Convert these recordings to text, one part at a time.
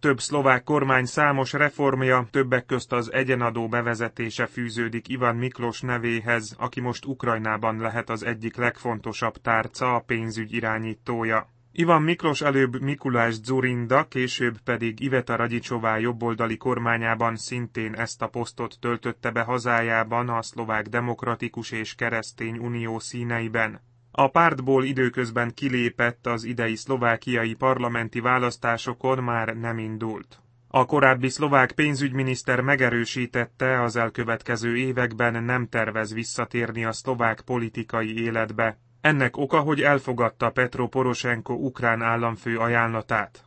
legtöbb szlovák kormány számos reformja, többek közt az egyenadó bevezetése fűződik Ivan Miklós nevéhez, aki most Ukrajnában lehet az egyik legfontosabb tárca, a pénzügy irányítója. Ivan Miklós előbb Mikulás Dzurinda, később pedig Iveta Radicsová jobboldali kormányában szintén ezt a posztot töltötte be hazájában, a Szlovák Demokratikus és Keresztény Unió színeiben. A pártból időközben kilépett, az idei szlovákiai parlamenti választásokon már nem indult. A korábbi szlovák pénzügyminiszter megerősítette, az elkövetkező években nem tervez visszatérni a szlovák politikai életbe. Ennek oka, hogy elfogadta Petro Porošenko ukrán államfő ajánlatát.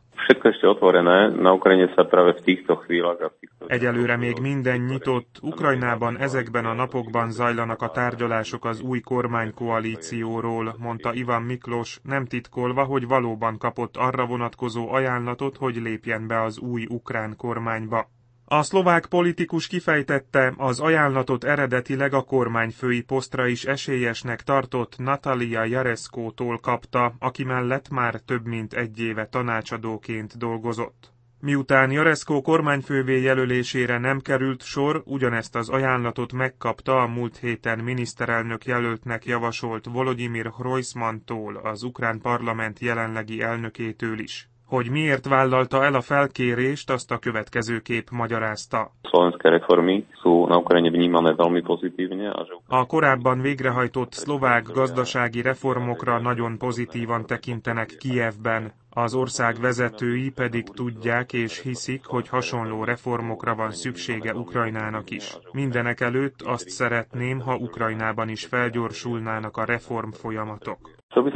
Egyelőre még minden nyitott, Ukrajnában ezekben a napokban zajlanak a tárgyalások az új kormánykoalícióról, mondta Ivan Miklós, nem titkolva, hogy valóban kapott arra vonatkozó ajánlatot, hogy lépjen be az új ukrán kormányba. A szlovák politikus kifejtette, az ajánlatot eredetileg a kormányfői posztra is esélyesnek tartott Natalia Jareskótól kapta, aki mellett már több mint egy éve tanácsadóként dolgozott. Miután Jareskó kormányfővé jelölésére nem került sor, ugyanezt az ajánlatot megkapta a múlt héten miniszterelnök jelöltnek javasolt Volodymyr Hrojsmantól, az ukrán parlament jelenlegi elnökétől is. Hogy miért vállalta el a felkérést, azt a következőképp magyarázta. A korábban végrehajtott szlovák gazdasági reformokra nagyon pozitívan tekintenek Kijevben. Az ország vezetői pedig tudják és hiszik, hogy hasonló reformokra van szüksége Ukrajnának is. Mindenekelőtt azt szeretném, ha Ukrajnában is felgyorsulnának a reformfolyamatok.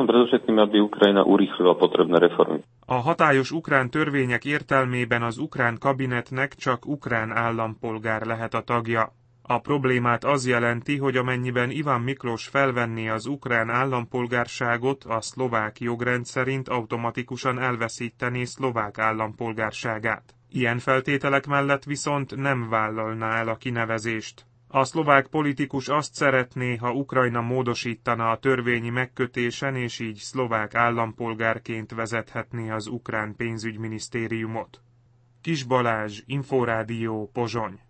A hatályos ukrán törvények értelmében az ukrán kabinetnek csak ukrán állampolgár lehet a tagja. A problémát az jelenti, hogy amennyiben Ivan Miklós felvenné az ukrán állampolgárságot, a szlovák jogrend szerint automatikusan elveszítené szlovák állampolgárságát. Ilyen feltételek mellett viszont nem vállalná el a kinevezést. A szlovák politikus azt szeretné, ha Ukrajna módosítana a törvényi megkötésen, és így szlovák állampolgárként vezethetné az ukrán pénzügyminisztériumot. Kis Balázs, Inforádió, Pozsony.